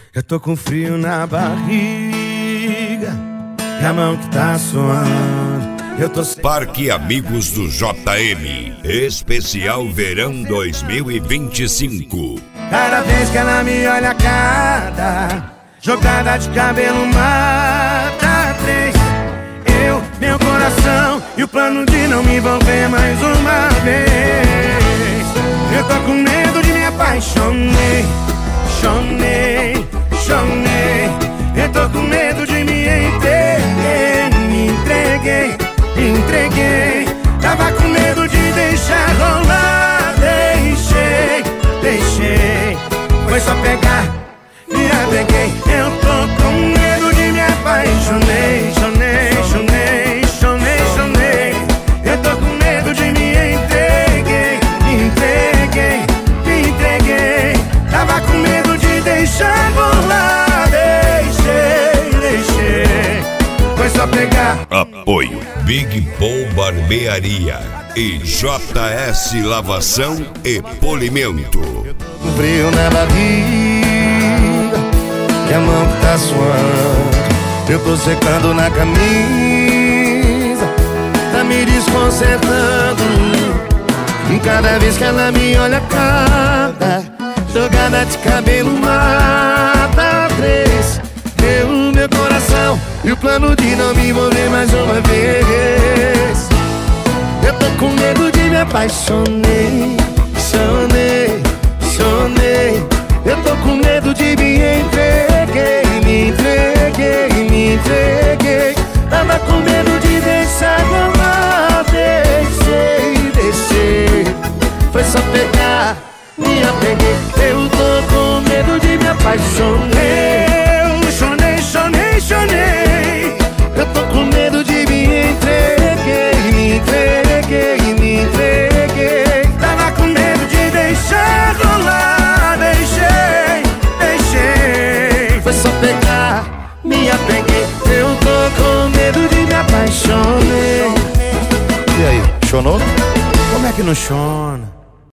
Eu tô com frio na barriga e a mão que tá suando. Eu tô sem... Parque Amigos do JM, especial verão 2025. Cada vez que ela me olha, cada jogada de cabelo mata três. Eu, meu coração e o plano de não me envolver mais uma vez. Eu tô com medo de me apaixonei, chonei. Eu tô com medo de me entreguei. Tava com medo de deixar rolar, deixei. Foi só pegar, me apeguei. Eu tô com medo de me apaixonei, chonei. Eu tô com medo de me entreguei. Tava com medo de deixar rolar, deixei. Foi só pegar. Apoio Big Paul Barbearia e JS Lavação e Polimento. Um frio na barriga e a mão que tá suando. Eu tô secando na camisa, tá me desconcertando. E cada vez que ela me olha, cada jogada de cabelo mata três. Meu coração e o plano de não me envolver mais uma vez. Eu tô com medo de me apaixonei, chonei. Eu tô com medo de me entreguei. Tava com medo de deixar rolar, deixei. Foi só pegar, me apeguei. Eu tô com medo de me apaixonei. Chonei. Eu tô com medo de me entreguei. Tava com medo de deixar rolar, deixei. Foi só pegar, me apeguei. Eu tô com medo de me apaixonei. E aí, chonou? Como é que não chona?